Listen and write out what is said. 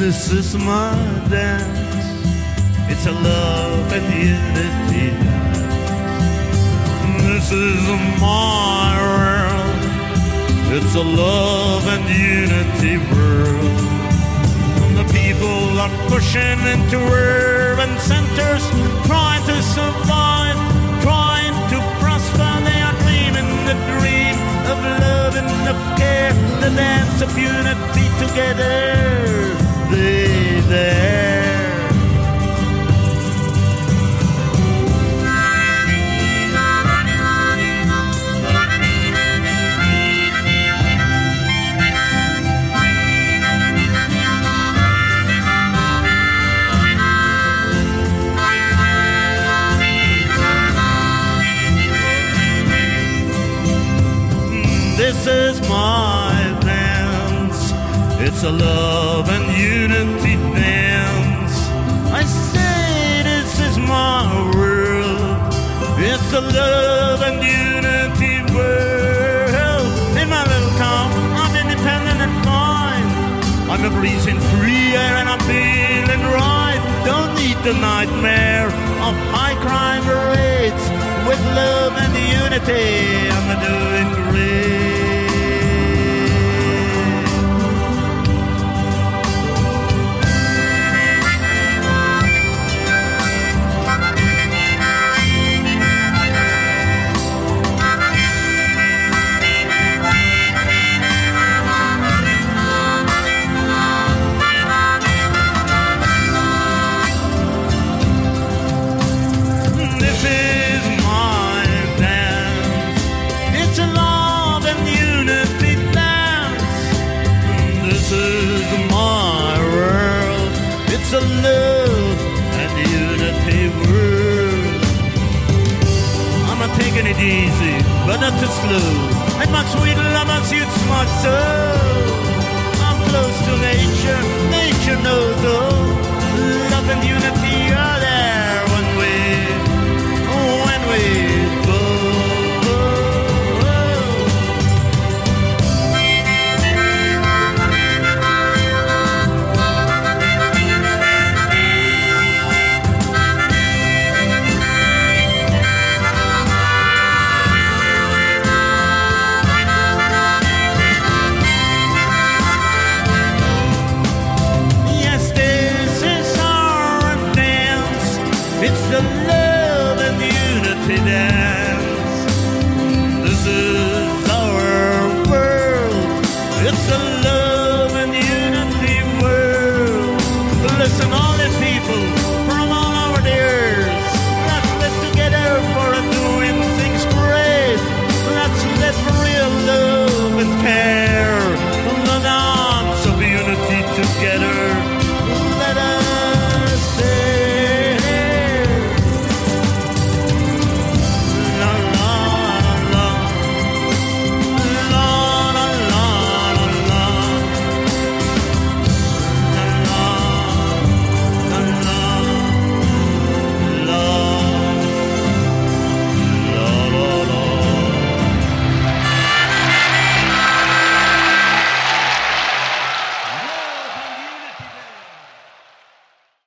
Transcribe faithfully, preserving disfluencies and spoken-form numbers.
This is my dance. It's a love and unity dance. This is my world. It's a love and unity world. The people are pushing into urban centers, trying to survive, trying to prosper. They are dreaming the dream of love and of care, the dance of unity together. They there. This is my dance. It's a love and unity dance. I say this is my world. It's a love and unity world. In my little town, I'm independent and fine. I'm a breathing free air and I'm feeling right. Don't need the nightmare of high crime rates. With love and unity, I'm doing great. It's a love and unity world. I'm not taking it easy, but not too slow. And my sweet love, my suits my soul.